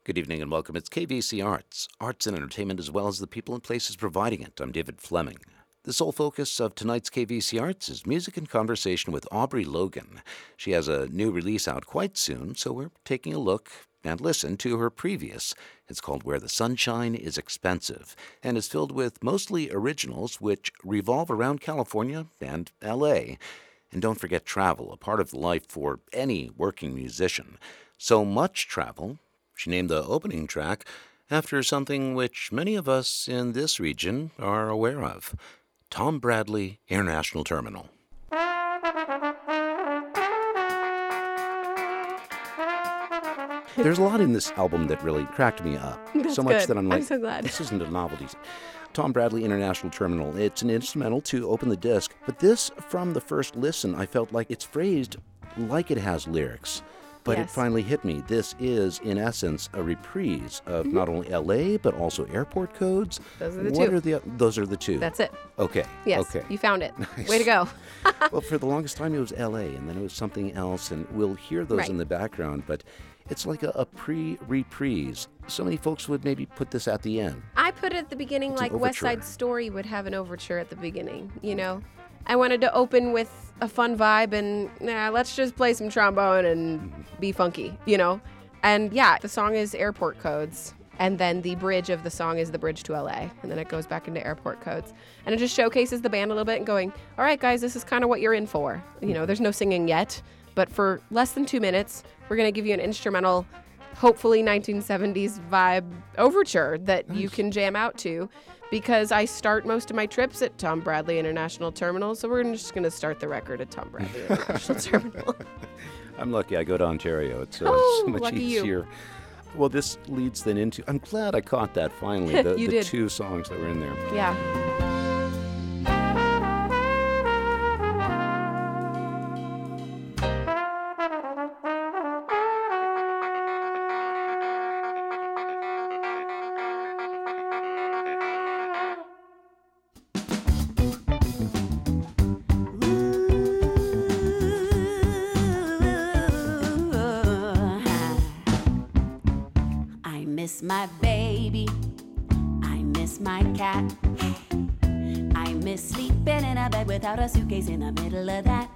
Good evening and welcome. It's KVC arts and entertainment as well as the people and places providing it. I'm David Fleming. The sole focus of tonight's KVC Arts is music and conversation with Aubrey Logan. She has a new release out quite soon, so we're taking a look and listen to her previous. It's called Where the Sunshine is Expensive and is filled with mostly originals which revolve around California and LA. And don't forget travel, a part of life for any working musician. So much travel, she named the opening track after something which many of us in this region are aware of. Tom Bradley International Terminal. There's a lot in this album that really cracked me up. That's so much good. that I'm like, I'm so glad. This isn't a novelty. Tom Bradley International Terminal. It's an instrumental to open the disc, but this, from the first listen, I felt like it's phrased like it has lyrics. But Yes. It finally hit me. This is, in essence, a reprise of not only LA, but also airport codes. Those are the What two. are those are the two. That's it. Okay. Yes. Okay. You found it. Nice. Way to go. Well, for the longest time, it was LA, and then it was something else, and we'll hear those Right. in the background, but it's like a pre-reprise. So many folks would maybe put this at the end. I put it at the beginning It's an like West Side overture. Story would have an overture at the beginning, you know? I wanted to open with a fun vibe and let's just play some trombone and be funky, you know? And yeah, the song is Airport Codes. And then the bridge of the song is the bridge to LA. And then it goes back into Airport Codes. And it just showcases the band a little bit and going, all right, guys, this is kind of what you're in for. You know, there's no singing yet. But for less than 2 minutes, we're going to give you an instrumental, hopefully 1970s vibe overture that you can jam out to. Because I start most of my trips at Tom Bradley International Terminal. So we're just going to start the record at Tom Bradley International Terminal. I'm lucky I go to Ontario. It's Oh, so much lucky you. easier. Well, this leads then into, I'm glad I caught that finally, the You did. two songs that were in there. Yeah. I miss my baby, I miss my cat, I miss sleeping in a bed without a suitcase in the middle of that.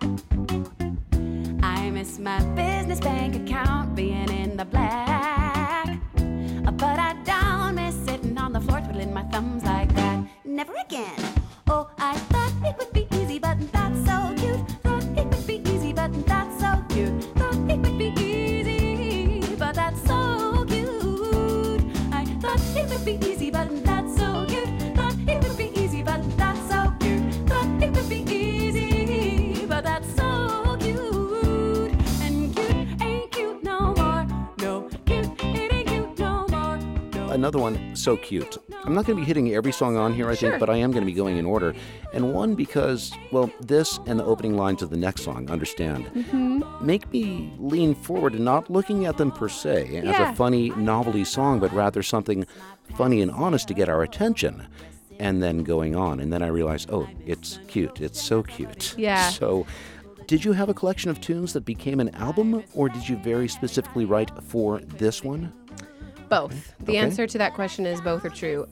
I miss my business bank account being in the black, but I don't miss sitting on the floor twiddling my thumbs like that. Never again. Oh, I thought it would be easy, but that's so cute. Thought it would be easy, but that's so cute. Thought it would be easy, but that's so cute. I thought it would be easy, but that's so cute. Thought it would be easy, but that's so cute. Thought it would be easy, but that's so cute. And cute ain't cute no more. No, cute, it ain't cute no more. No. Another one, So Cute. I'm not going to be hitting every song on here, I think, Sure. but I am going to be going in order. And one because, well, this and the opening lines of the next song, Understand, make me lean forward and not looking at them per se as Yeah. a funny novelty song, but rather something funny and honest to get our attention. And then going on. And then I realized, oh, it's cute. It's so cute. Yeah. So did you have a collection of tunes that became an album, or did you very specifically write for this one? Both. The Okay. answer to that question is both are true.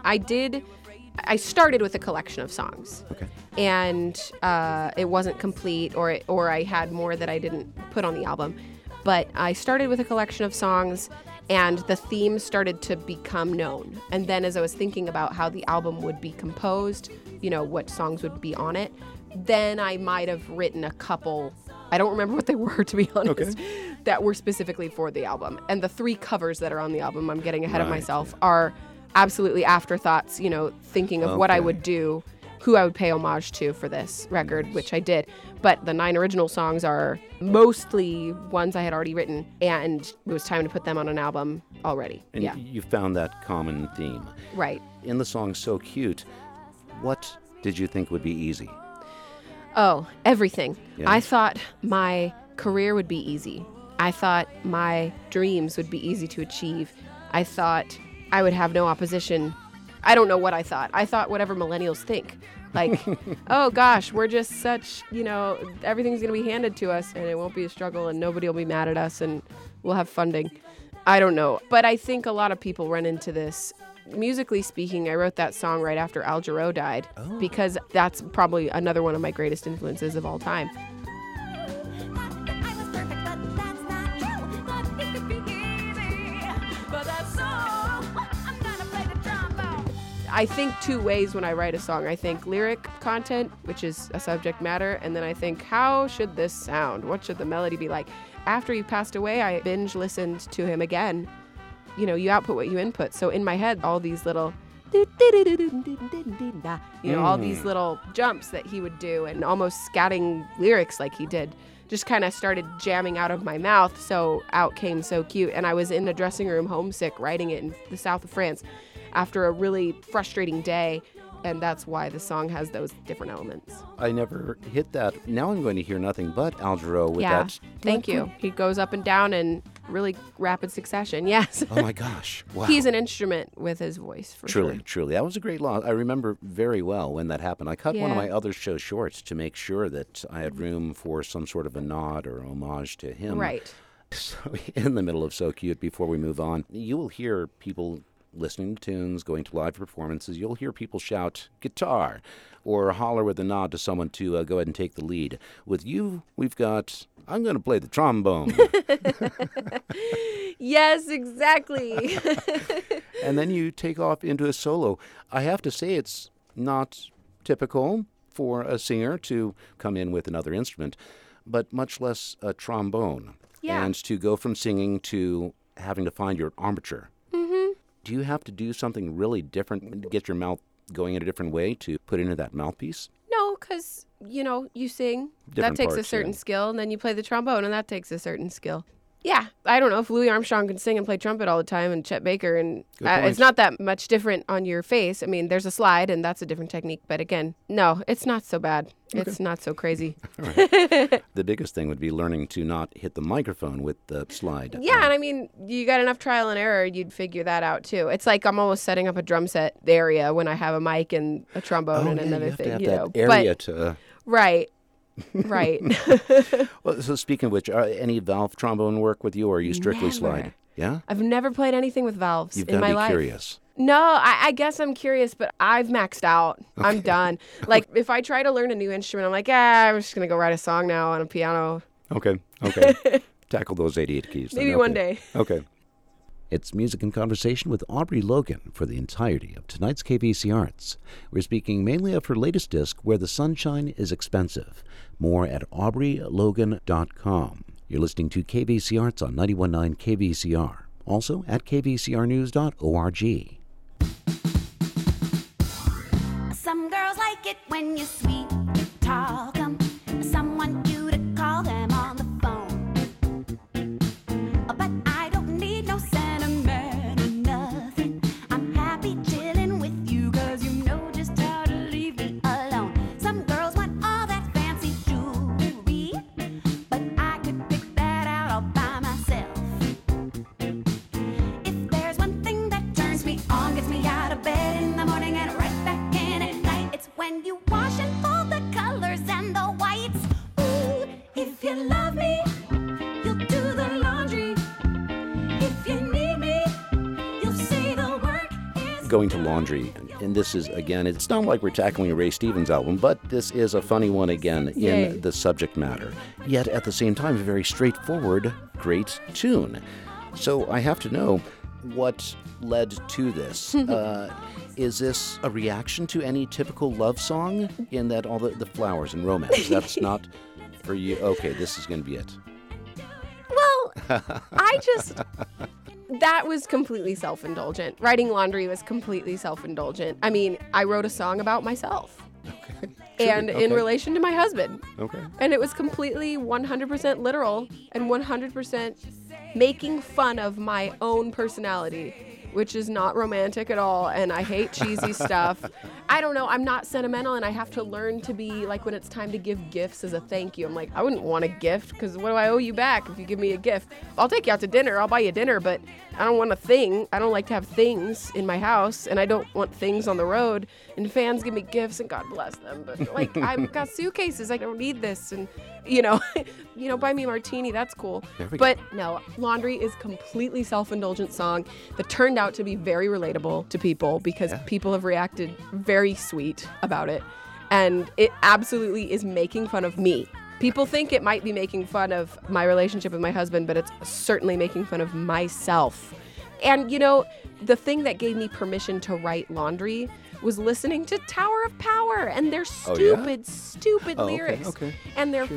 I started with a collection of songs. Okay. And it wasn't complete, or I had more that I didn't put on the album. But I started with a collection of songs, and the themes started to become known. And then as I was thinking about how the album would be composed, you know, what songs would be on it, then I might have written a couple. I don't remember what they were, to be honest, that were specifically for the album. And the 3 covers that are on the album, I'm getting ahead of Right, myself, are absolutely afterthoughts, you know, thinking of what I Okay. would do, who I would pay homage to for this record, which I did. But the 9 original songs are mostly ones I had already written, and it was time to put them on an album already. And Yeah, you found that common theme. right. In the song So Cute, what did you think would be easy? Oh, everything. Yeah. I thought my career would be easy. I thought my dreams would be easy to achieve. I thought I would have no opposition. I don't know what I thought. I thought whatever millennials think. Like, oh gosh, we're just such, you know, everything's going to be handed to us and it won't be a struggle and nobody will be mad at us and we'll have funding. I don't know. But I think a lot of people run into this. Musically speaking, I wrote that song right after Al Jarreau died because that's probably another one of my greatest influences of all time. I think two ways when I write a song. I think lyric content, which is a subject matter, and then I think, how should this sound? What should the melody be like? After he passed away, I binge listened to him again. You know, you output what you input. So in my head, all these little, all these little jumps that he would do and almost scatting lyrics like he did just kind of started jamming out of my mouth. So out came So Cute. And I was in a dressing room homesick writing it in the south of France after a really frustrating day. And that's why the song has those different elements. I never hit that. Now I'm going to hear nothing but Al Jarreau with that. Thank you. He goes up and down in really rapid succession. Yes. Oh my gosh. Wow. He's an instrument with his voice, for sure. Truly. That was a great loss. I remember very well when that happened. I cut one of my other show shorts to make sure that I had room for some sort of a nod or homage to him. Right. So in the middle of So Cute, before we move on, you will hear people listening to tunes, going to live performances. You'll hear people shout guitar or holler with a nod to someone to go ahead and take the lead. With you, we've got, I'm going to play the trombone. Yes, exactly. And then you take off into a solo. I have to say it's not typical for a singer to come in with another instrument, but much less a trombone. Yeah. And to go from singing to having to find your armature. Do you have to do something really different to get your mouth going in a different way to put into that mouthpiece? No, because, you sing. Different that takes parts, a certain skill, and then you play the trombone, and that takes a certain skill. Yeah, I don't know if Louis Armstrong can sing and play trumpet all the time, and Chet Baker, and it's not that much different on your face. I mean, there's a slide, and that's a different technique. But again, no, it's not so bad. Okay. It's not so crazy. Right. The biggest thing would be learning to not hit the microphone with the slide. Yeah, and I mean, you got enough trial and error, you'd figure that out too. It's like I'm almost setting up a drum set area when I have a mic and a trombone and another thing. You have that area to... Right. Right. Well, so speaking of which, any valve trombone work with you, or are you strictly slide? Yeah? I've never played anything with valves You've in my life. You've got to be curious. No, I guess I'm curious, but I've maxed out. Okay. I'm done. Like, if I try to learn a new instrument, I'm like, I'm just going to go write a song now on a piano. Okay. Tackle those 88 keys. Maybe one day. Okay. It's Music and Conversation with Aubrey Logan for the entirety of tonight's KVC Arts. We're speaking mainly of her latest disc, Where the Sunshine is Expensive. More at AubreyLogan.com. You're listening to KVC Arts on 91.9 KVCR. Also at kvcrnews.org. Some girls like it when you're sweet, you talk 'em. Some want you to call them on the phone. But I don't need no sentiment or nothing. I'm happy chilling with you, 'cause you know just how to leave me alone. Some girls want all that fancy jewelry, but I could pick that out all by myself. If there's one thing that turns me on, gets me out of bed in the morning and right back in at night, it's when you wash and fold the colors and the whites. Ooh, if you love me, you'll do the laundry. If you need me, you'll say the work is Going to laundry. And this is, again, it's not like we're tackling a Ray Stevens album, but this is a funny one again in the subject matter. Yet at the same time, a very straightforward, great tune. So I have to know what led to this. Is this a reaction to any typical love song in that all the flowers and romance? That's not for you. Okay, this is going to be it. Well, that was completely self-indulgent. Writing laundry was completely self-indulgent. I mean, I wrote a song about myself. Okay. And in relation to my husband. Okay. And it was completely 100% literal and 100% making fun of my own personality, which is not romantic at all. And I hate cheesy stuff. I don't know, I'm not sentimental, and I have to learn to be like, when it's time to give gifts as a thank you, I'm like, I wouldn't want a gift, because what do I owe you back if you give me a gift? I'll take you out to dinner, I'll buy you dinner, but I don't want a thing. I don't like to have things in my house, and I don't want things on the road. And fans give me gifts, and God bless them, but like, I've got suitcases, I don't need this, and buy me a martini, that's cool. But no, Laundry is completely self-indulgent song that turned out to be very relatable to people, because people have reacted very sweet about it. And it absolutely is making fun of me. People think it might be making fun of my relationship with my husband, but it's certainly making fun of myself. And, the thing that gave me permission to write Laundry was listening to Tower of Power and their stupid lyrics. Okay. And their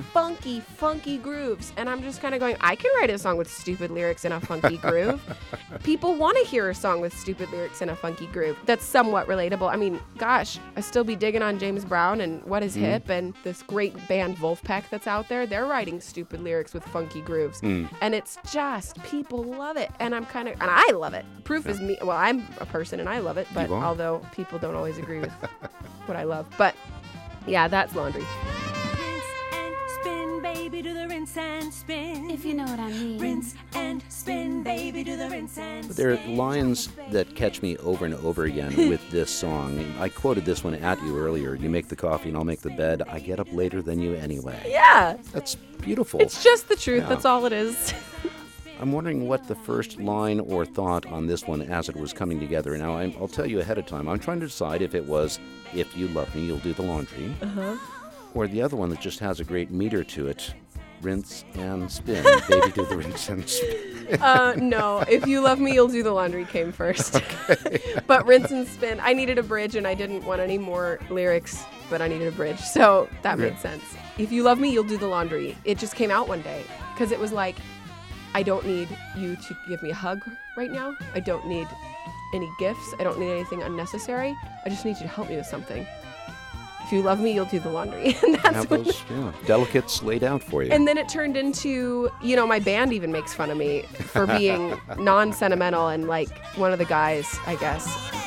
funky grooves. And I'm just kind of going, I can write a song with stupid lyrics and a funky groove. People want to hear a song with stupid lyrics and a funky groove that's somewhat relatable. I mean, gosh, I still be digging on James Brown and What Is Hip and this great band Wolfpack that's out there. They're writing stupid lyrics with funky grooves. And it's just, people love it. And and I love it. Proof is me. Well, I'm a person and I love it, but although people don't always agree with what I love. But yeah, that's Laundry. Rinse and spin, baby, do the rinse and spin. If you know what I mean. Rinse and spin, baby, do the rinse and spin. There are lines that catch me over and over again with this song. I quoted this one at you earlier. You make the coffee and I'll make the bed. I get up later than you anyway. Yeah. That's beautiful. It's just the truth. Yeah. That's all it is. I'm wondering what the first line or thought on this one as it was coming together. Now, I'll tell you ahead of time. I'm trying to decide if it was, if you love me, you'll do the laundry. Or the other one that just has a great meter to it. Rinse and spin. Baby, do the rinse and spin. No, if you love me, you'll do the laundry came first. Okay. But rinse and spin. I needed a bridge and I didn't want any more lyrics, but I needed a bridge. So that made sense. If you love me, you'll do the laundry. It just came out one day because it was like, I don't need you to give me a hug right now. I don't need any gifts. I don't need anything unnecessary. I just need you to help me with something. If you love me, you'll do the laundry. And that's have those delicates laid out for you. And then it turned into, my band even makes fun of me for being non-sentimental and like one of the guys, I guess.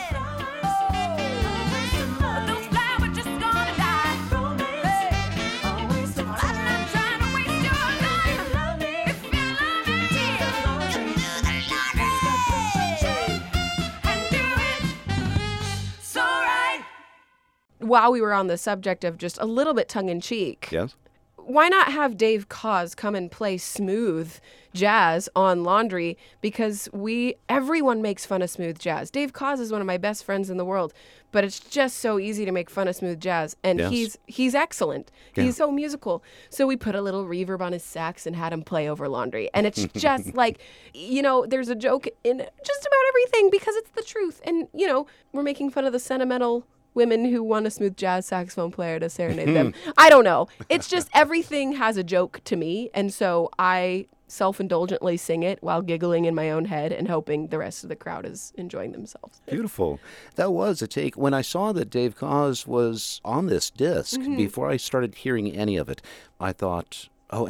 While we were on the subject of just a little bit tongue-in-cheek, why not have Dave Koz come and play smooth jazz on Laundry? Because everyone makes fun of smooth jazz. Dave Koz is one of my best friends in the world, but it's just so easy to make fun of smooth jazz. And he's excellent. Yeah. He's so musical. So we put a little reverb on his sax and had him play over Laundry. And it's just like, there's a joke in just about everything because it's the truth. And, we're making fun of the sentimental women who want a smooth jazz saxophone player to serenade them. I don't know. It's just everything has a joke to me. And so I self-indulgently sing it while giggling in my own head and hoping the rest of the crowd is enjoying themselves. Beautiful. That was a take. When I saw that Dave Koz was on this disc, before I started hearing any of it, I thought,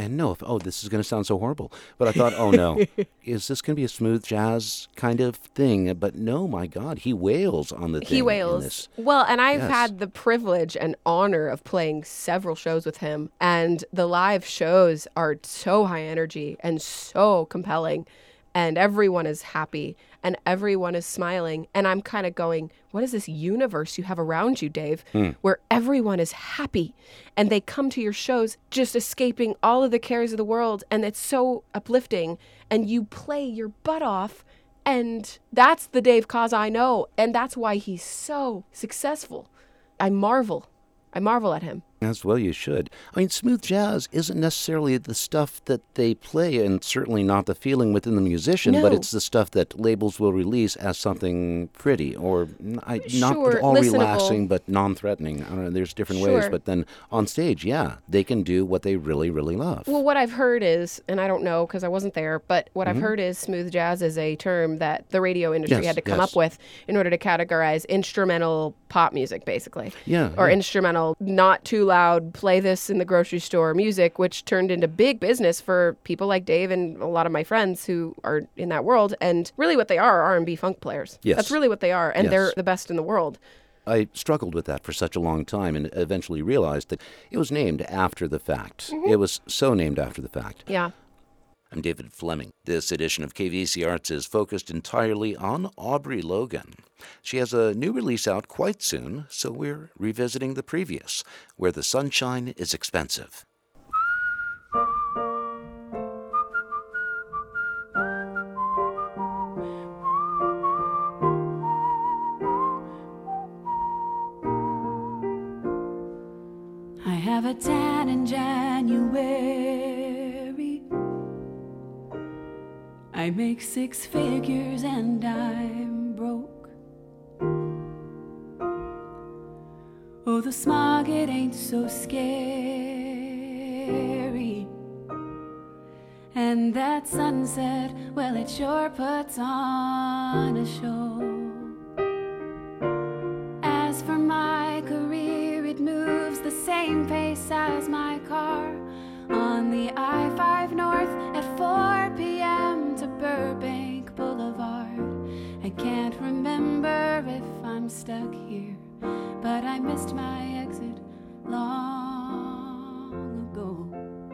this is going to sound so horrible. But I thought, oh no, is this going to be a smooth jazz kind of thing? But no, my God, he wails on the thing. He wails. Well, and I've had the privilege and honor of playing several shows with him. And the live shows are so high energy and so compelling. And everyone is happy and everyone is smiling. And I'm kind of going, what is this universe you have around you, Dave, where everyone is happy and they come to your shows just escaping all of the cares of the world. And it's so uplifting and you play your butt off. And that's the Dave Koz I know. And that's why he's so successful. I marvel at him. As well you should. I mean, smooth jazz isn't necessarily the stuff that they play, and certainly not the feeling within the musician, but it's the stuff that labels will release as something pretty, or not all listenable. Relaxing, but non-threatening. I don't know, there's different ways, but then on stage, they can do what they really, really love. Well, what I've heard is, and I don't know because I wasn't there, but what I've heard is smooth jazz is a term that the radio industry had to come up with in order to categorize instrumental pop music, basically. Or instrumental, not too loud, play this in the grocery store music, which turned into big business for people like Dave and a lot of my friends who are in that world. And really what they are R&B funk players. That's really what they are. And they're the best in the world. I struggled with that for such a long time and eventually realized that it was named after the fact. It was so named after the fact. Yeah. I'm David Fleming. This edition of KVC Arts is focused entirely on Aubrey Logan. She has a new release out quite soon, so we're revisiting the previous, Where the Sunshine is Expensive. I have a tan in January. I make 6 figures and I'm broke. Oh, the smog, it ain't so scary. And that sunset, well, it sure puts on a show. As for my career, it moves the same pace as my car on the I-5 North at 4 p.m. to Burbank Boulevard. I can't remember if I'm stuck here, but I missed my exit long ago.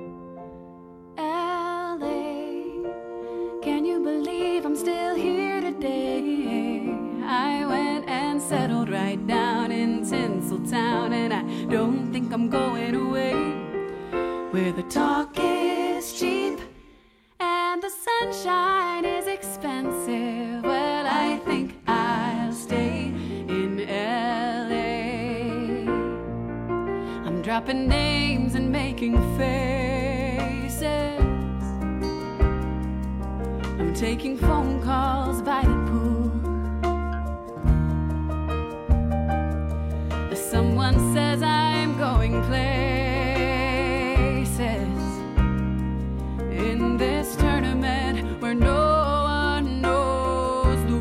L.A., can you believe I'm still here today? I went and settled right down in Tinseltown, and I don't think I'm going away. Where the talk is cheap and the sunshine is expensive, well, I think I'll stay in L.A. I'm dropping names and making faces. I'm taking phone calls by the pool. Someone says I'm going places in this tournament where no one knows the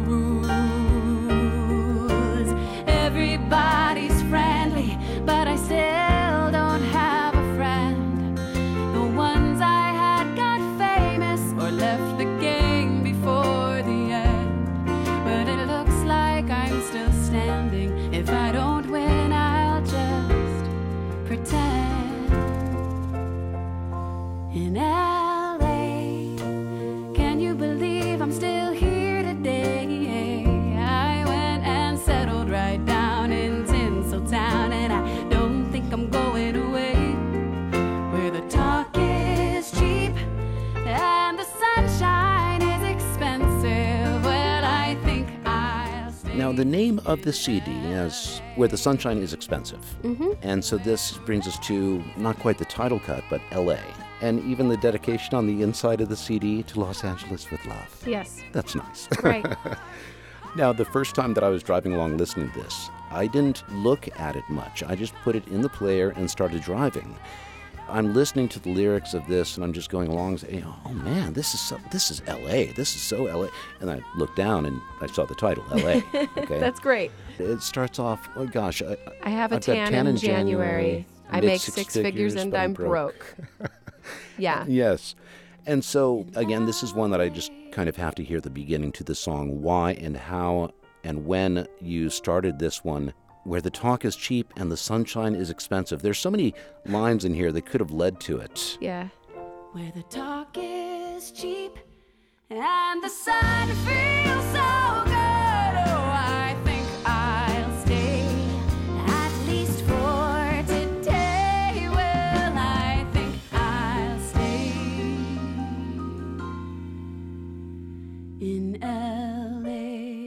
rules. Everybody's friendly, but I still don't have a friend. The ones I had got famous or left the game before the end. But it looks like I'm still standing. If I don't win, I'll just pretend. In L.A., can you believe I'm still here today? I went and settled right down in Tinseltown, and I don't think I'm going away. Where the talk is cheap and the sunshine is expensive, well, I think I'll stay. Now, the name of the CD is Where the Sunshine is Expensive. And so this brings us to not quite the title cut, but L.A. And even the dedication on the inside of the CD to Los Angeles with love. Yes. That's nice. Right. Now, the first time that I was driving along listening to this, I didn't look at it much. I just put it in the player and started driving. I'm listening to the lyrics of this, and I'm just going along saying, oh man, this is L.A. This is so L.A. And I looked down and I saw the title, L.A. Okay. That's great. It starts off, oh gosh. I have a I've got tan in January. I make 6 6 figures and but I'm broke. Yeah. Yes. And so, again, this is one that I just kind of have to hear the beginning to the song, why and how and when you started this one, where the talk is cheap and the sunshine is expensive. There's so many lines in here that could have led to it. Yeah. Where the talk is cheap and the sun feels so good. Oh, I think I'll stay at least for today. Well, I think I'll stay in L.A.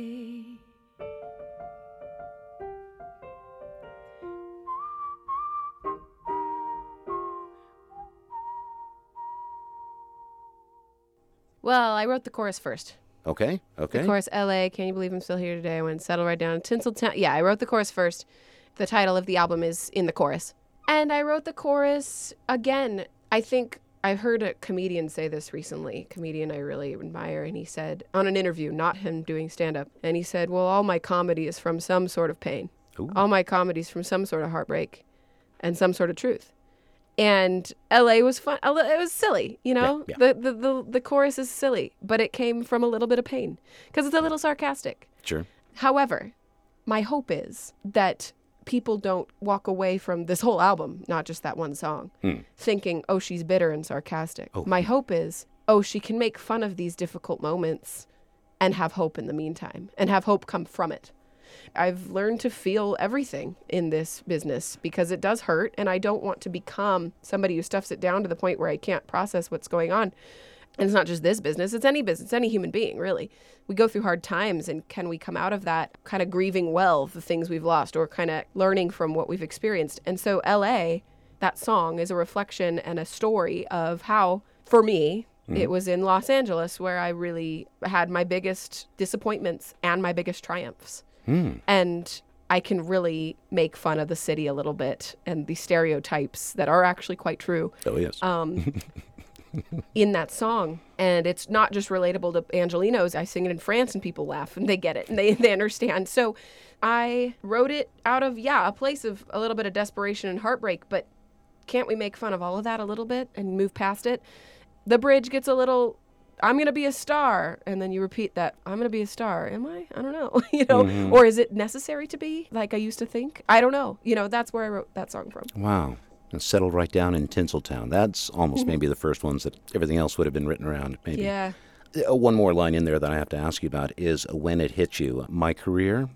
Well, I wrote the chorus first. Okay. The chorus, L.A., can you believe I'm still here today? I went and settled right down in Tinseltown. Yeah, I wrote the chorus first. The title of the album is in the chorus. And I wrote the chorus again. I think I heard a comedian say this recently, a comedian I really admire, and he said, on an interview, not him doing stand-up, and he said, well, all my comedy is from some sort of pain. Ooh. All my comedy is from some sort of heartbreak and some sort of truth. And L.A. was fun. It was silly, you know? Yeah. The chorus is silly, but it came from a little bit of pain because it's a little sarcastic. Sure. However, my hope is that people don't walk away from this whole album, not just that one song, thinking, oh, she's bitter and sarcastic. Oh. My hope is, oh, she can make fun of these difficult moments and have hope in the meantime, and have hope come from it. I've learned to feel everything in this business because it does hurt, and I don't want to become somebody who stuffs it down to the point where I can't process what's going on. And it's not just this business, it's any business, any human being, really. We go through hard times, and can we come out of that kind of grieving well the things we've lost, or kind of learning from what we've experienced? And so LA, that song, is a reflection and a story of how, for me, it was in Los Angeles where I really had my biggest disappointments and my biggest triumphs. And I can really make fun of the city a little bit and the stereotypes that are actually quite true. Oh, yes. In that song. And it's not just relatable to Angelenos. I sing it in France and people laugh and they get it and they understand. So I wrote it out of, a place of a little bit of desperation and heartbreak, but can't we make fun of all of that a little bit and move past it? The bridge gets a little, I'm going to be a star. And then you repeat that, I'm going to be a star. Am I? I don't know. Or is it necessary to be like I used to think? I don't know. That's where I wrote that song from. Wow. And settled right down in Tinseltown. That's almost maybe the first ones that everything else would have been written around, maybe. Yeah. One more line in there that I have to ask you about is When It Hit You. My career,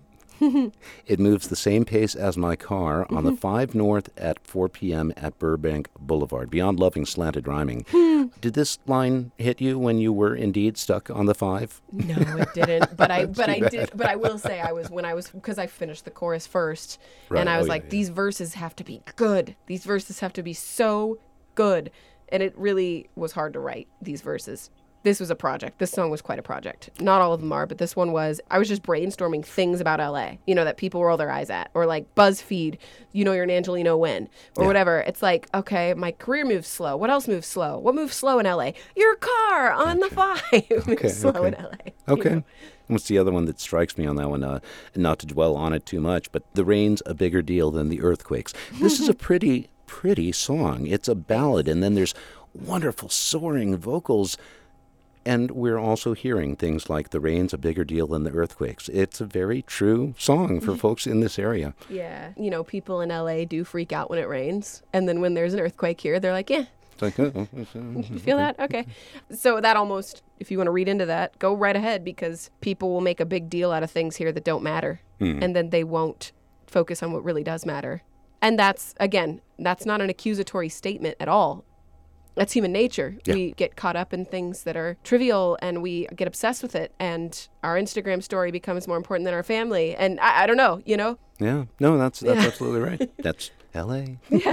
it moves the same pace as my car on the 5 North at 4 p.m. at Burbank Boulevard. Beyond loving slanted rhyming. Did this line hit you when you were indeed stuck on the 5? No, it didn't. But I did. But I will say because I finished the chorus first, Right. and I was Oh, like, yeah. these verses have to be good. These verses have to be so good, and it really was hard to write these verses. This was a project. This song was quite a project. Not all of them are, but this one was. I was just brainstorming things about LA, that people roll their eyes at, or like BuzzFeed, you're an Angeleno when, or whatever. It's like, okay, my career moves slow. What else moves slow? What moves slow in LA? Your car on the 5 moves slow in LA. Okay. What's the other one that strikes me on that one? Not to dwell on it too much, but the rain's a bigger deal than the earthquakes. This is a pretty song. It's a ballad, and then there's wonderful soaring vocals. And we're also hearing things like the rain's a bigger deal than the earthquakes. It's a very true song for folks in this area. Yeah. People in LA do freak out when it rains. And then when there's an earthquake here, they're like, It's like, oh, you feel that? Okay. So that almost, if you want to read into that, go right ahead, because people will make a big deal out of things here that don't matter. And then they won't focus on what really does matter. And that's not an accusatory statement at all. That's human nature. Yeah. We get caught up in things that are trivial and we get obsessed with it. And our Instagram story becomes more important than our family. And I don't know, Yeah. No, that's absolutely right. That's L.A. Yeah.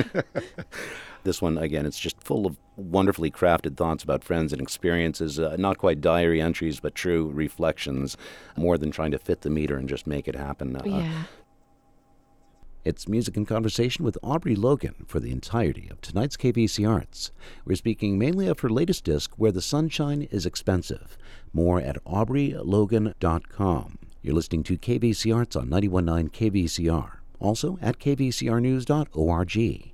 This one, again, it's just full of wonderfully crafted thoughts about friends and experiences, not quite diary entries, but true reflections, more than trying to fit the meter and just make it happen. Yeah. It's Music and Conversation with Aubrey Logan for the entirety of tonight's KVC Arts. We're speaking mainly of her latest disc, Where the Sunshine is Expensive. More at AubreyLogan.com. You're listening to KVC Arts on 91.9 KVCR. Also at kvcrnews.org.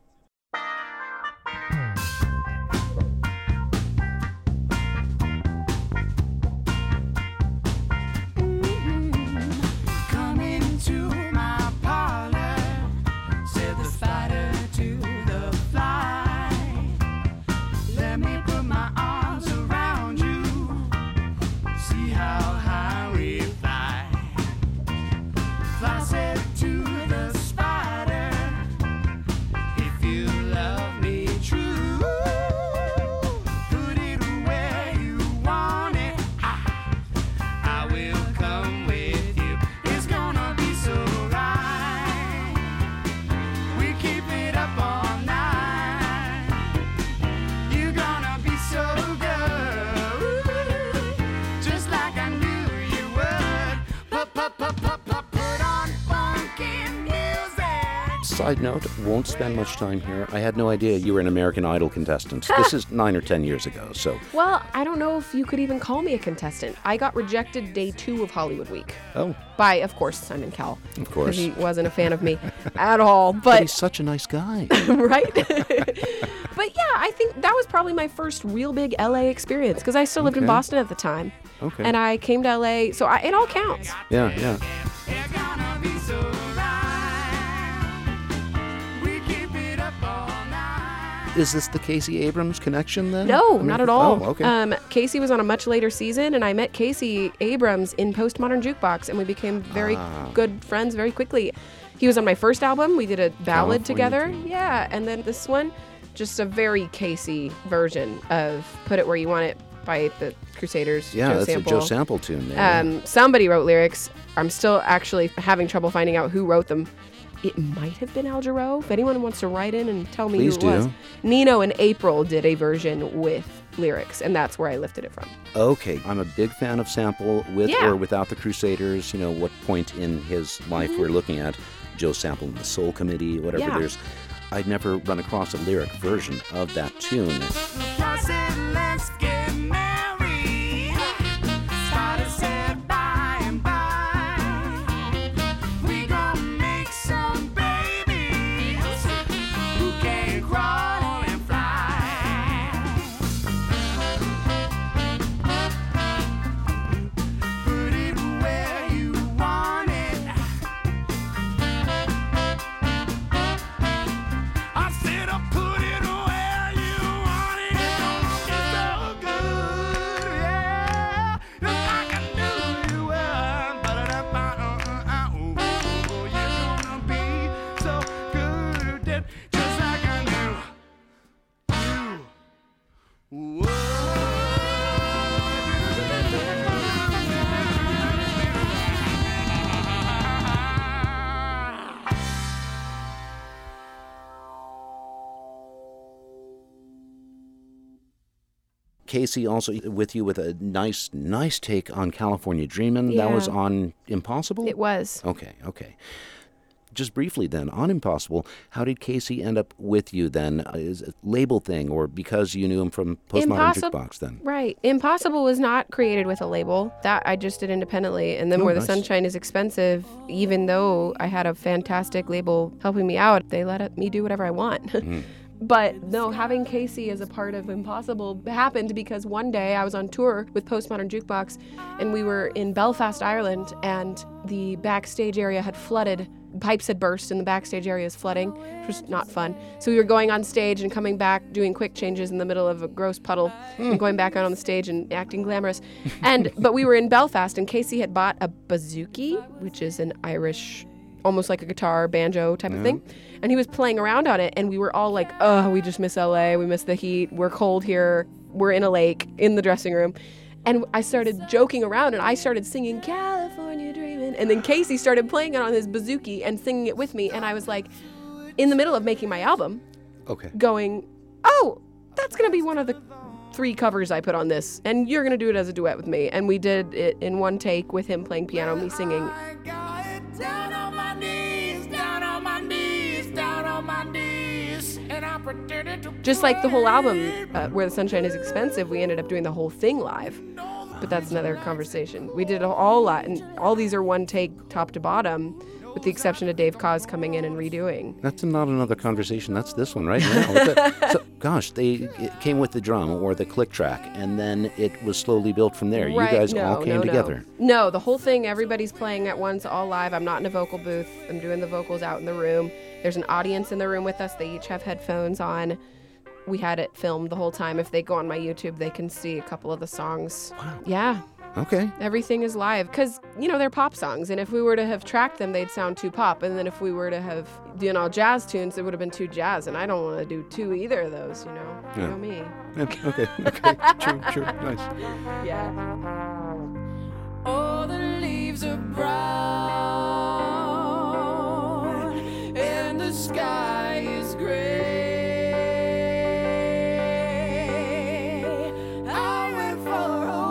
Side note, won't spend much time here. I had no idea you were an American Idol contestant. This is 9 or 10 years ago, so. Well, I don't know if you could even call me a contestant. I got rejected day 2 of Hollywood Week. Oh. By, of course, Simon Cowell. Of course. Because he wasn't a fan of me at all. But he's such a nice guy. Right? But yeah, I think that was probably my first real big LA experience, because I still lived in Boston at the time. Okay. And I came to LA, so it all counts. Yeah. Is this the Casey Abrams connection then? No, not at all. Oh, okay. Casey was on a much later season, and I met Casey Abrams in Postmodern Jukebox, and we became very good friends very quickly. He was on my first album. We did a ballad together. Yeah, and then this one, just a very Casey version of Put It Where You Want It by the Crusaders. Yeah, Joe that's Sample. a Joe Sample tune there. Somebody wrote lyrics. I'm still actually having trouble finding out who wrote them. It might have been Al Jarreau. If anyone wants to write in and tell me Please who it was. do. Nino and April did a version with lyrics, and that's where I lifted it from. Okay, I'm a big fan of Sample with Yeah. or without the Crusaders. You know, what point in his life we're looking at. Joe Sample and the Soul Committee, whatever. Yeah. I'd never run across a lyric version of that tune. I said, let's get married. Started said by and by. We gonna make some babies who can crawl and fly. Put it where you want it. I said I put it where you want it. It's so good, yeah. I can do you well. You're gonna be so good, just like I knew you would. Casey also with you with a nice take on California Dreamin'. That was Yeah. on Impossible? It was. Okay. Just briefly then, on Impossible, how did Casey end up with you then? Is it a label thing or because you knew him from Postmodern Jukebox then? Right. Impossible was not created with a label. That I just did independently. And then Oh, Where the nice. Sunshine is Expensive, even though I had a fantastic label helping me out, they let me do whatever I want. But no, having Casey as a part of Impossible happened because one day I was on tour with Postmodern Jukebox and we were in Belfast, Ireland, and the backstage area had flooded. Pipes had burst and the backstage area is flooding, which was not fun. So we were going on stage and coming back, doing quick changes in the middle of a gross puddle and going back out on the stage and acting glamorous. But we were in Belfast and Casey had bought a bouzouki, which is an Irish, almost like a guitar, banjo type of thing. And he was playing around on it and we were all like, oh, we just miss LA, we miss the heat, we're cold here, we're in a lake, in the dressing room. And I started joking around and I started singing California Dreamin'. And then Casey started playing it on his bouzouki and singing it with me. And I was like, in the middle of making my album, Okay. going, oh, that's going to be one of the 3 covers I put on this. And you're going to do it as a duet with me. And we did it in one take with him playing piano, me singing. I got it down on my knees, down on my knees, down on my knees, and I pretended to Just like the whole album, Where the Sunshine is Expensive, we ended up doing the whole thing live. But that's another conversation. We did it all live, and all these are one take, top to bottom, with the exception of Dave Koz coming in and redoing. That's not another conversation. That's this one right now. So, gosh, it came with the drum or the click track, and then it was slowly built from there. Right, You guys no, all came no, together. No, the whole thing, everybody's playing at once, all live. I'm not in a vocal booth. I'm doing the vocals out in the room. There's an audience in the room with us. They each have headphones on. We had it filmed the whole time. If they go on my YouTube, they can see a couple of the songs. Wow. Yeah. Okay. Everything is live because, they're pop songs. And if we were to have tracked them, they'd sound too pop. And then if we were to have done all jazz tunes, it would have been too jazz. And I don't want to do either of those, You Yeah. know me. Yeah, okay. True. Nice. Yeah. all the leaves are brown and the sky is gray. I went for a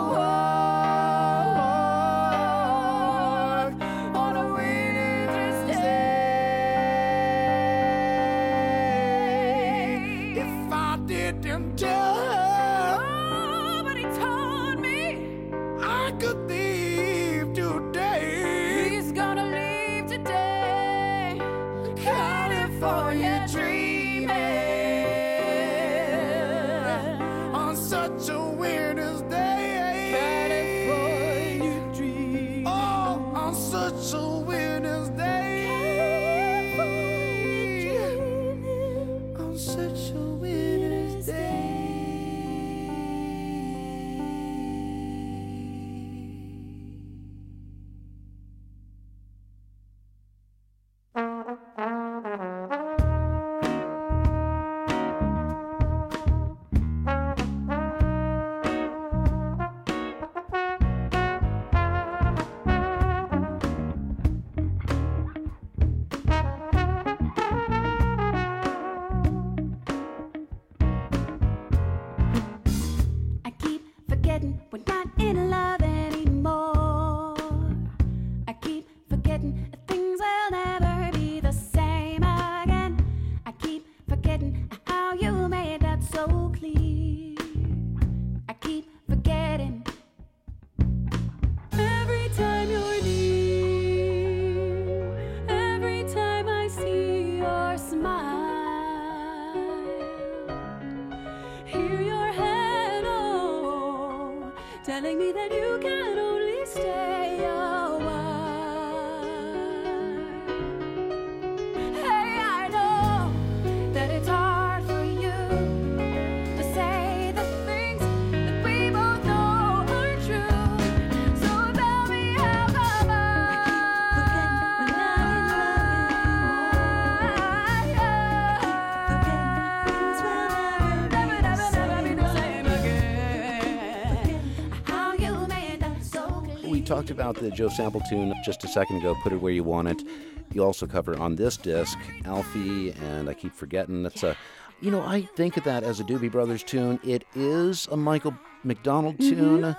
walk on a winter's day. If I didn't tell her, but he told me I could leave today. He's gonna leave today. California dreaming on such a winter's day. California dreaming. Oh, on such a winter's day. On such a winter's day. talked about the Joe Sample tune just a second ago, Put It Where You Want It. You also cover on this disc, Alfie, and I keep forgetting. That's I think of that as a Doobie Brothers tune. It is a Michael McDonald tune,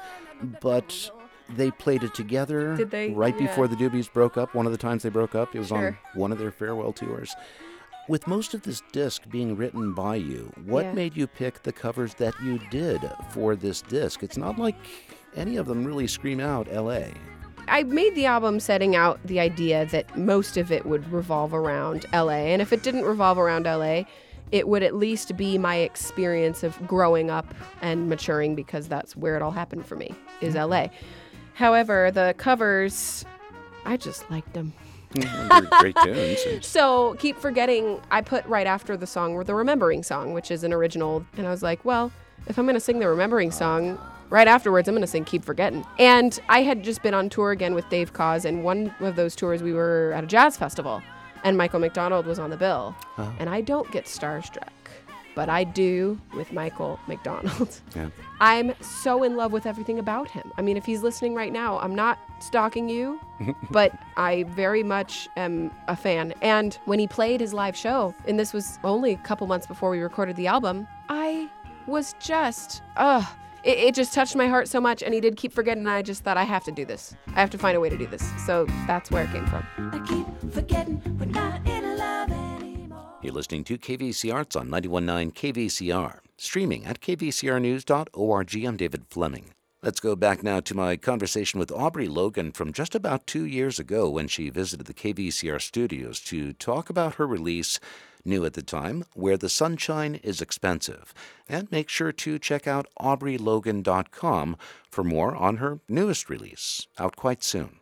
but they played it together. Did they? Right Yeah. before the Doobies broke up. One of the times they broke up, it was on Sure. one of their farewell tours. With most of this disc being written by you, what Yeah. made you pick the covers that you did for this disc? It's not like any of them really scream out L.A. I made the album setting out the idea that most of it would revolve around LA. And if it didn't revolve around LA, it would at least be my experience of growing up and maturing, because that's where it all happened for me, is LA. However, the covers, I just liked them. They're great tunes. So Keep Forgetting, I put right after the song, the Remembering song, which is an original. And I was like, well, if I'm going to sing the Remembering song, right afterwards, I'm going to sing Keep Forgetting. And I had just been on tour again with Dave Koz, and one of those tours we were at a jazz festival, and Michael McDonald was on the bill. And I don't get starstruck, but I do with Michael McDonald. Yeah. I'm so in love with everything about him. I mean, if he's listening right now, I'm not stalking you, but I very much am a fan. And when he played his live show, and this was only a couple months before we recorded the album, I was just, it just touched my heart so much. And he did Keep Forgetting, and I just thought, I have to do this. I have to find a way to do this. So that's where it came from. I keep forgetting we're not in love anymore. You're listening to KVC Arts on 91.9 KVCR, streaming at kvcrnews.org. I'm David Fleming. Let's go back now to my conversation with Aubrey Logan from just about 2 years ago when she visited the KVCR studios to talk about her release, new at the time, Where the Sunshine is Expensive. And make sure to check out AubreyLogan.com for more on her newest release, out quite soon.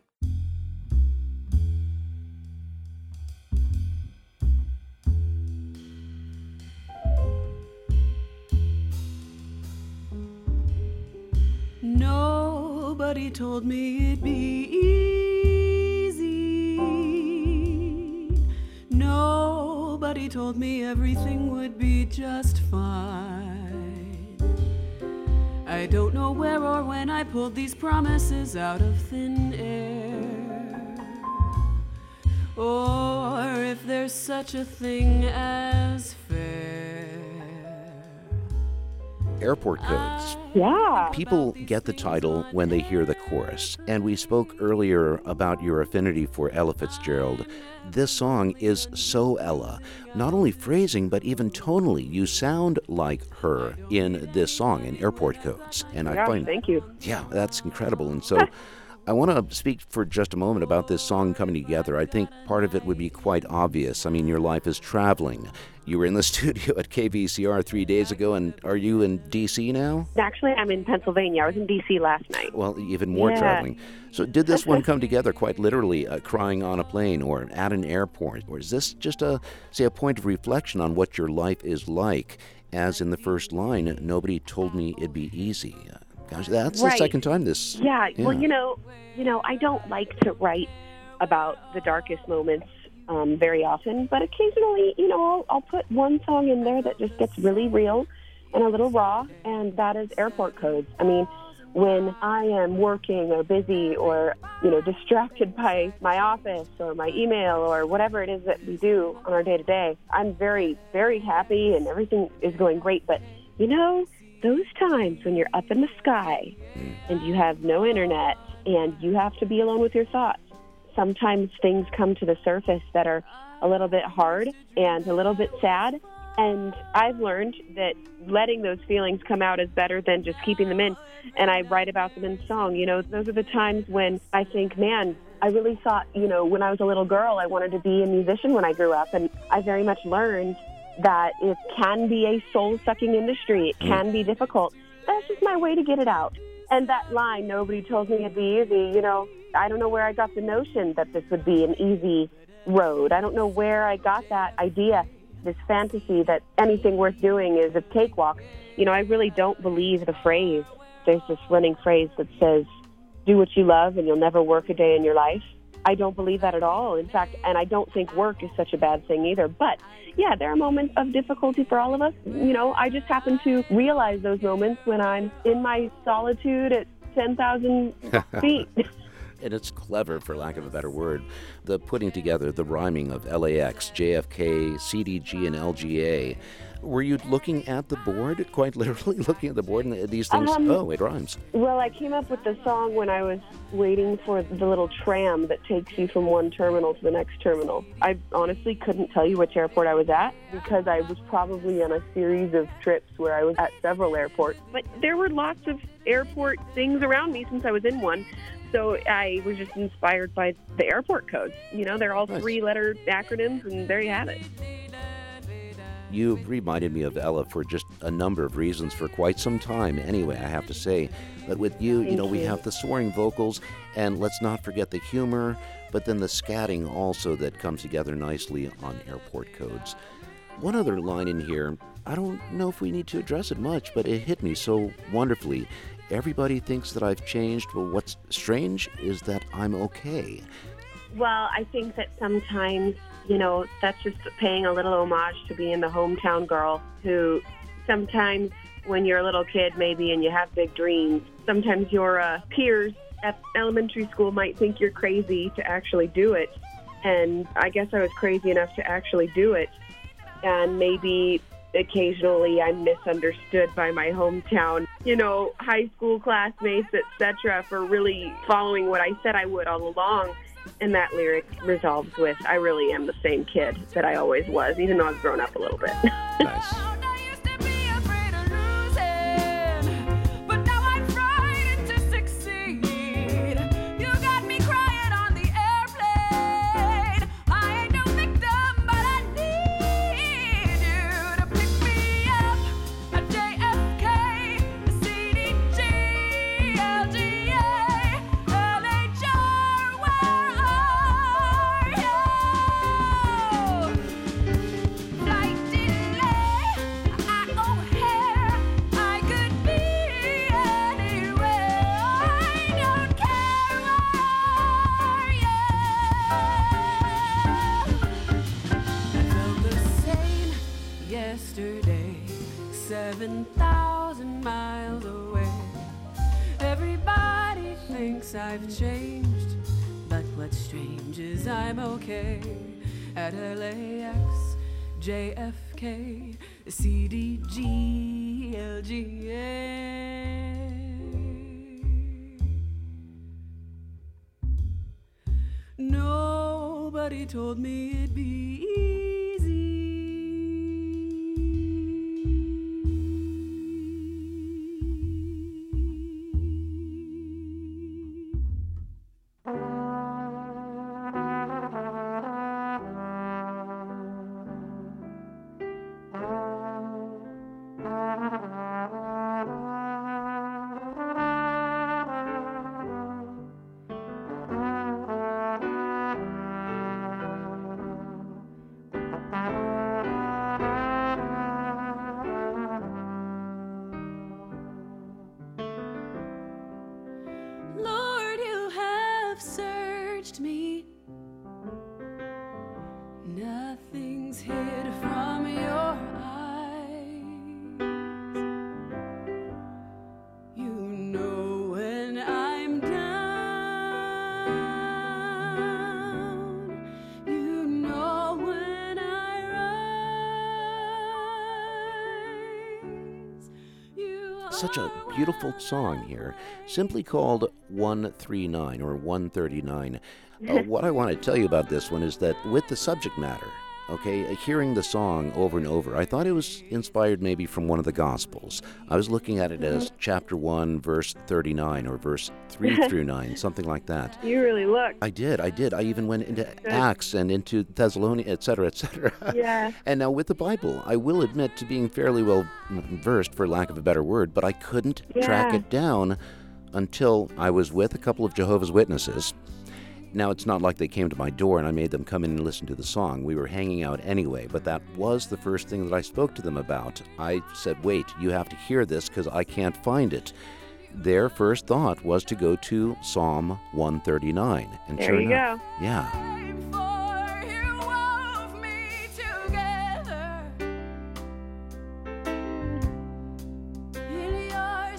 Nobody told me it'd be easy. Nobody told me everything would be just fine. I don't know where or when I pulled these promises out of thin air, or if there's such a thing as fair. Airport Codes. Yeah. People get the title when they hear the chorus, and we spoke earlier about your affinity for Ella Fitzgerald. This song is so Ella, not only phrasing, but even tonally. You sound like her in this song, in Airport Codes. And I find, Thank you. yeah, that's incredible. And so I want to speak for just a moment about this song coming together. I think part of it would be quite obvious. I mean, your life is traveling. You were in the studio at KVCR 3 days ago, and are you in D.C. now? Actually, I'm in Pennsylvania. I was in D.C. last night. Well, even more Yeah. traveling. So did this one come together quite literally, crying on a plane or at an airport? Or is this just a point of reflection on what your life is like? As in the first line, nobody told me it'd be easy. Gosh, that's the Right. second time this. Yeah. Well, you know, I don't like to write about the darkest moments very often, but occasionally, I'll put one song in there that just gets really real and a little raw, and that is Airport Codes. I mean, when I am working or busy or, distracted by my office or my email or whatever it is that we do on our day-to-day, I'm very, very happy and everything is going great. But, those times when you're up in the sky and you have no internet and you have to be alone with your thoughts, sometimes things come to the surface that are a little bit hard and a little bit sad. And I've learned that letting those feelings come out is better than just keeping them in. And I write about them in song. Those are the times when I think, man, I really thought, when I was a little girl, I wanted to be a musician when I grew up. And I very much learned that it can be a soul-sucking industry. It can be difficult. That's just my way to get it out. And that line, nobody told me it'd be easy, I don't know where I got the notion that this would be an easy road. I don't know where I got that idea, this fantasy that anything worth doing is a cakewalk. I really don't believe the phrase. There's this running phrase that says, do what you love and you'll never work a day in your life. I don't believe that at all. In fact, and I don't think work is such a bad thing either. But yeah, there are moments of difficulty for all of us. I just happen to realize those moments when I'm in my solitude at 10,000 feet. and it's clever, for lack of a better word, the putting together, the rhyming of LAX, JFK, CDG, and LGA. Were you looking at the board, quite literally looking at the board, and these things, it rhymes? Well, I came up with the song when I was waiting for the little tram that takes you from one terminal to the next terminal. I honestly couldn't tell you which airport I was at because I was probably on a series of trips where I was at several airports. But there were lots of airport things around me since I was in one. So I was just inspired by the airport codes. You know, they're all Nice. 3-letter acronyms, and there you have it. You reminded me of Ella for just a number of reasons for quite some time. Anyway, I have to say that with you, we have the soaring vocals, and let's not forget the humor, but then the scatting also that comes together nicely on Airport Codes. One other line in here, I don't know if we need to address it much, but it hit me so wonderfully. Everybody thinks that I've changed, but what's strange is that I'm okay. Well, I think that sometimes, that's just paying a little homage to being the hometown girl who sometimes when you're a little kid maybe and you have big dreams, sometimes your peers at elementary school might think you're crazy to actually do it. And I guess I was crazy enough to actually do it. And maybe occasionally I'm misunderstood by my hometown, high school classmates, etc., for really following what I said I would all along. And that lyric resolves with, I really am the same kid that I always was, even though I've grown up a little bit. Nice. Yesterday, 7,000 miles away. Everybody thinks I've changed, but what's strange is I'm okay. At LAX, JFK, CDG, LGA. Nobody told me it'd be easy. Lord, you have searched me. Nothing's hid from your eyes. You know when I'm down. You know when I rise. You Such a beautiful song here, simply called 139 or 139. What I want to tell you about this one is that with the subject matter, hearing the song over and over, I thought it was inspired maybe from one of the Gospels. I was looking at it as chapter 1, verse 39 or verse 3 through 9, something like that. You really look. I did. I even went into Acts and into Thessalonians, et cetera, et cetera. Yeah. And now with the Bible, I will admit to being fairly well versed, for lack of a better word, but I couldn't track it down until I was with a couple of Jehovah's Witnesses. Now, it's not like they came to my door and I made them come in and listen to the song. We were hanging out anyway, but that was the first thing that I spoke to them about. I said, wait, you have to hear this because I can't find it. Their first thought was to go to Psalm 139. And There sure you enough, go. Yeah. For you wove me together in your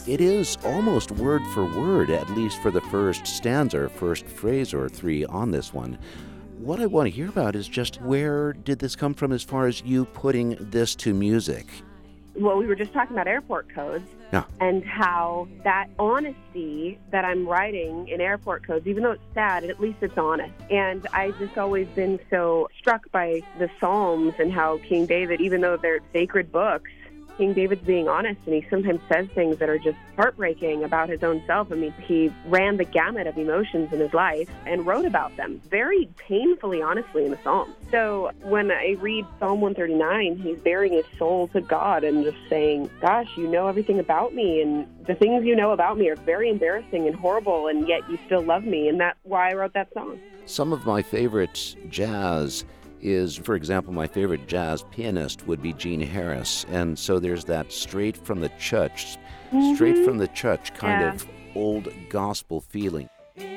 It is almost word for word, at least for the first stanza or first phrase or three on this one. What I want to hear about is just where did this come from as far as you putting this to music? Well, we were just talking about airport codes. Yeah. And how that honesty that I'm writing in airport codes, even though it's sad, at least it's honest. And I've just always been so struck by the Psalms and how King David, even though they're sacred books, King David's being honest, and he sometimes says things that are just heartbreaking about his own self. I mean, he ran the gamut of emotions in his life and wrote about them very painfully honestly in the Psalms. So when I read Psalm 139, he's bearing his soul to God and just saying, gosh, you know everything about me, and the things you know about me are very embarrassing and horrible, and yet you still love me, and that's why I wrote that song. Some of my favorite jazz is, for example, my favorite jazz pianist would be Gene Harris. And so there's that straight from the church kind of old gospel feeling.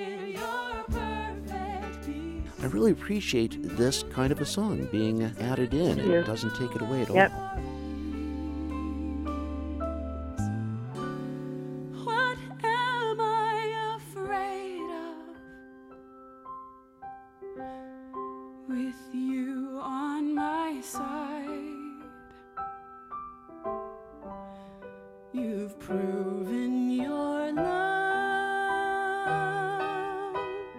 I really appreciate this kind of a song being added in. It doesn't take it away at all. What am I afraid of? With you on my side, you've proven your love.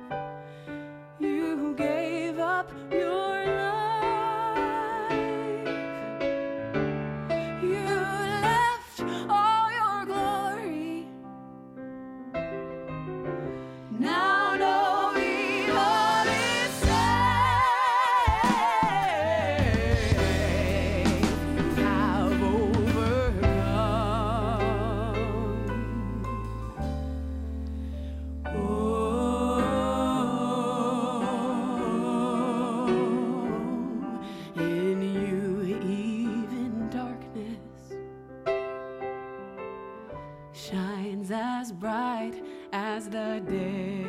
You gave up your life. You left all your glory. Now no evil is safe. You have overcome. In you even darkness shines as bright as the day.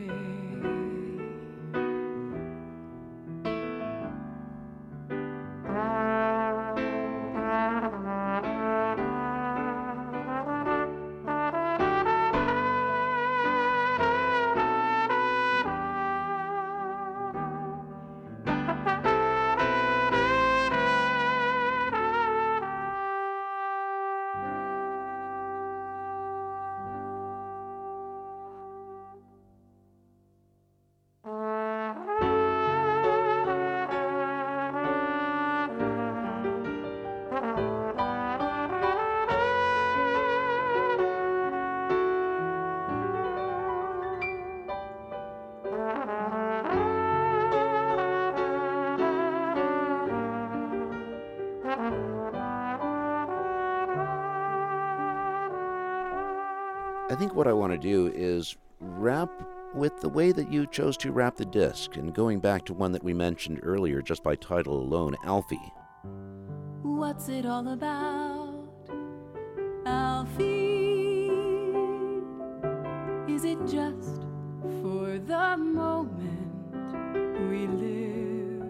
I think what I want to do is wrap with the way that you chose to wrap the disc, and going back to one that we mentioned earlier just by title alone, Alfie. What's it all about, Alfie? Is it just for the moment we live?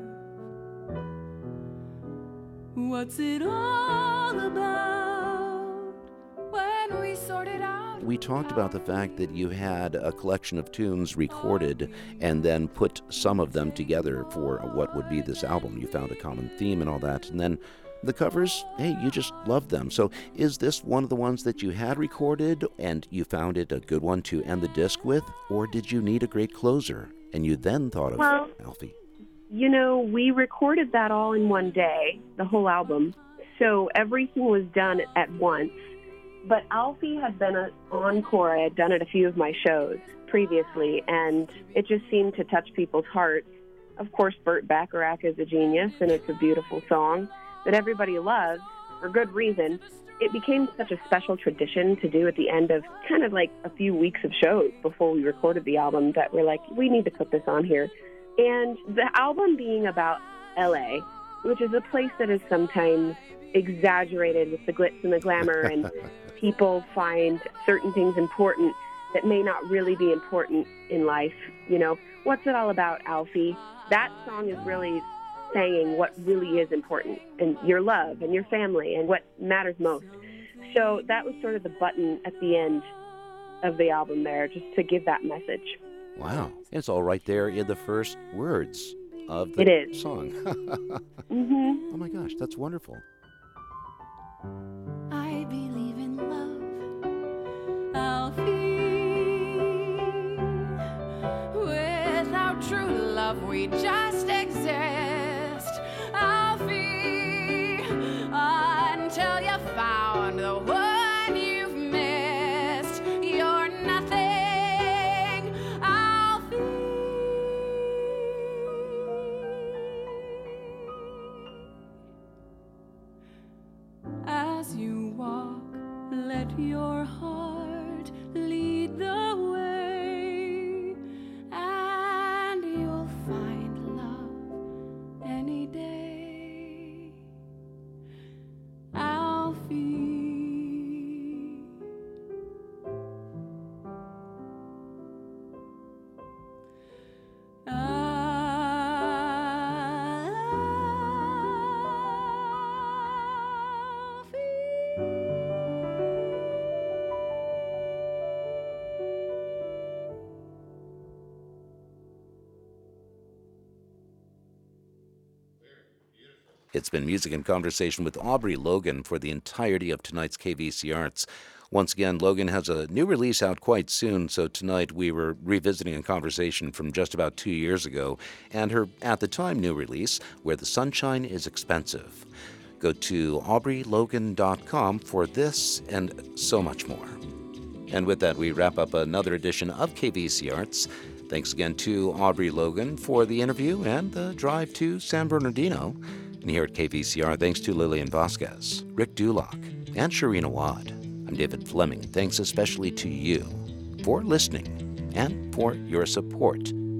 What's it all about when we sort it out? We talked about the fact that you had a collection of tunes recorded and then put some of them together for what would be this album. You found a common theme and all that, and then the covers, hey, you just loved them. So is this one of the ones that you had recorded and you found it a good one to end the disc with, or did you need a great closer and you then thought of Alfie? You know, we recorded that all in one day, the whole album, so everything was done at once. But Alfie had been an encore. I had done it a few of my shows previously, and it just seemed to touch people's hearts. Of course, Burt Bacharach is a genius, and it's a beautiful song that everybody loves for good reason. It became such a special tradition to do at the end of kind of like a few weeks of shows before we recorded the album that we're like, we need to put this on here. And the album being about L.A., which is a place that is sometimes exaggerated with the glitz and the glamour, and people find certain things important that may not really be important in life. You know, what's it all about, Alfie? That song is really saying what really is important, and your love and your family and what matters most. So that was sort of the button at the end of the album there, just to give that message. Wow. It's all right there in the first words of the It is. song. Mm-hmm. Oh my gosh, that's wonderful. I believe in love, Alfie. Without true love, we just exist, Alfie, until you found the one you've missed. You're nothing, Alfie. As you walk, let your heart lead the way, and you'll find love any day, Alfie. It's been Music and Conversation with Aubrey Logan for the entirety of tonight's KVC Arts. Once again, Logan has a new release out quite soon, so tonight we were revisiting a conversation from just about 2 years ago and her, at the time, new release, Where the Sunshine is Expensive. Go to aubreylogan.com for this and so much more. And with that, we wrap up another edition of KVC Arts. Thanks again to Aubrey Logan for the interview and the drive to San Bernardino. And here at KVCR, thanks to Lillian Vasquez, Rick Dulock, and Shireen Awad. I'm David Fleming. Thanks especially to you for listening and for your support